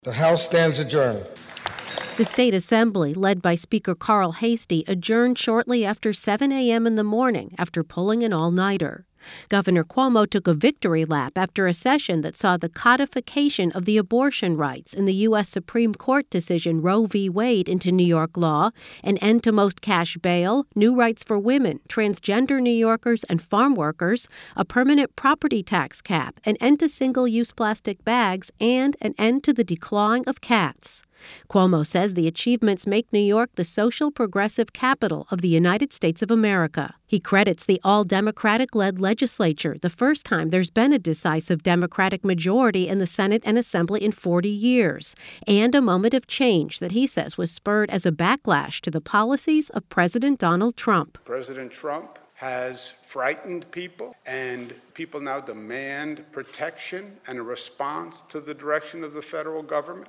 The House stands adjourned. The state assembly, led by Speaker Carl Heastie, adjourned shortly after 7 a.m. in the morning after pulling an all-nighter. Governor Cuomo took a victory lap after a session that saw the codification of the abortion rights in the U.S. Supreme Court decision Roe v. Wade into New York law, an end to most cash bail, new rights for women, transgender New Yorkers, and farm workers, a permanent property tax cap, an end to single-use plastic bags, and an end to the declawing of cats. Cuomo says the achievements make New York the social progressive capital of the United States of America. He credits the all-Democratic-led legislature, the first time there's been a decisive Democratic majority in the Senate and Assembly in 40 years, and a moment of change that he says was spurred as a backlash to the policies of President Donald Trump. President Trump has frightened people, and people now demand protection and a response to the direction of the federal government.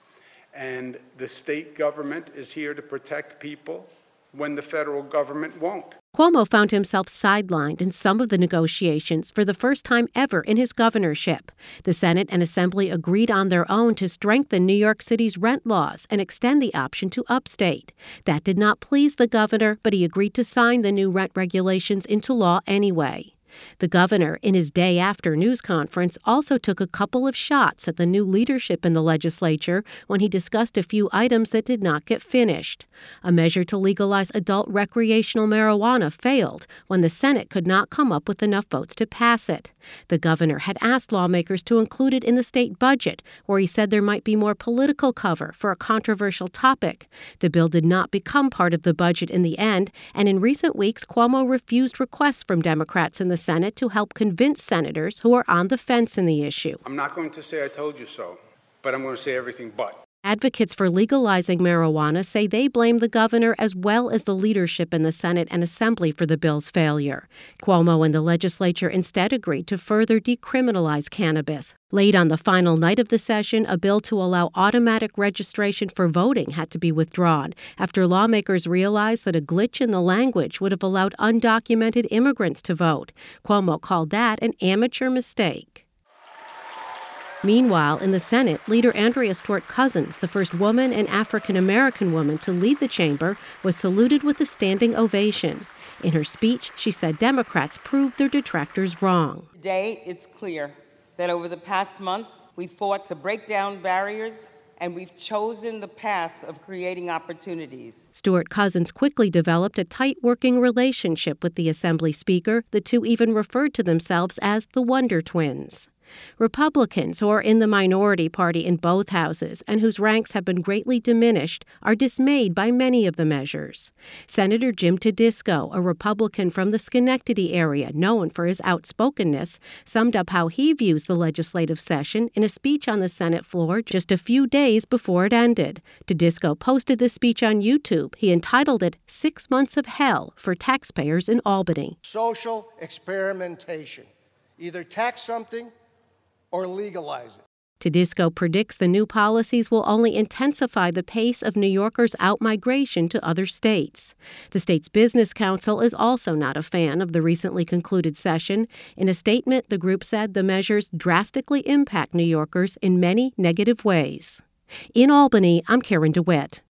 And the state government is here to protect people when the federal government won't. Cuomo found himself sidelined in some of the negotiations for the first time ever in his governorship. The Senate and Assembly agreed on their own to strengthen New York City's rent laws and extend the option to upstate. That did not please the governor, but he agreed to sign the new rent regulations into law anyway. The governor, in his day-after news conference, also took a couple of shots at the new leadership in the legislature when he discussed a few items that did not get finished. A measure to legalize adult recreational marijuana failed when the Senate could not come up with enough votes to pass it. The governor had asked lawmakers to include it in the state budget, where he said there might be more political cover for a controversial topic. The bill did not become part of the budget in the end, and in recent weeks, Cuomo refused requests from Democrats in the Senate to help convince senators who are on the fence in the issue. I'm not going to say I told you so, but I'm going to say everything but. Advocates for legalizing marijuana say they blame the governor as well as the leadership in the Senate and Assembly for the bill's failure. Cuomo and the legislature instead agreed to further decriminalize cannabis. Late on the final night of the session, a bill to allow automatic registration for voting had to be withdrawn after lawmakers realized that a glitch in the language would have allowed undocumented immigrants to vote. Cuomo called that an amateur mistake. Meanwhile, in the Senate, Leader Andrea Stewart-Cousins, the first woman and African-American woman to lead the chamber, was saluted with a standing ovation. In her speech, she said Democrats proved their detractors wrong. Today, it's clear that over the past months, we fought to break down barriers, and we've chosen the path of creating opportunities. Stewart-Cousins quickly developed a tight working relationship with the Assembly Speaker. The two even referred to themselves as the Wonder Twins. Republicans, who are in the minority party in both houses and whose ranks have been greatly diminished, are dismayed by many of the measures. Senator Jim Tedisco, a Republican from the Schenectady area known for his outspokenness, summed up how he views the legislative session in a speech on the Senate floor just a few days before it ended. Tedisco posted the speech on YouTube. He entitled it 6 Months of Hell for Taxpayers in Albany. Social experimentation. Either tax something or legalize it. Tedisco predicts the new policies will only intensify the pace of New Yorkers' outmigration to other states. The state's Business Council is also not a fan of the recently concluded session. In a statement, the group said the measures drastically impact New Yorkers in many negative ways. In Albany, I'm Karen DeWitt.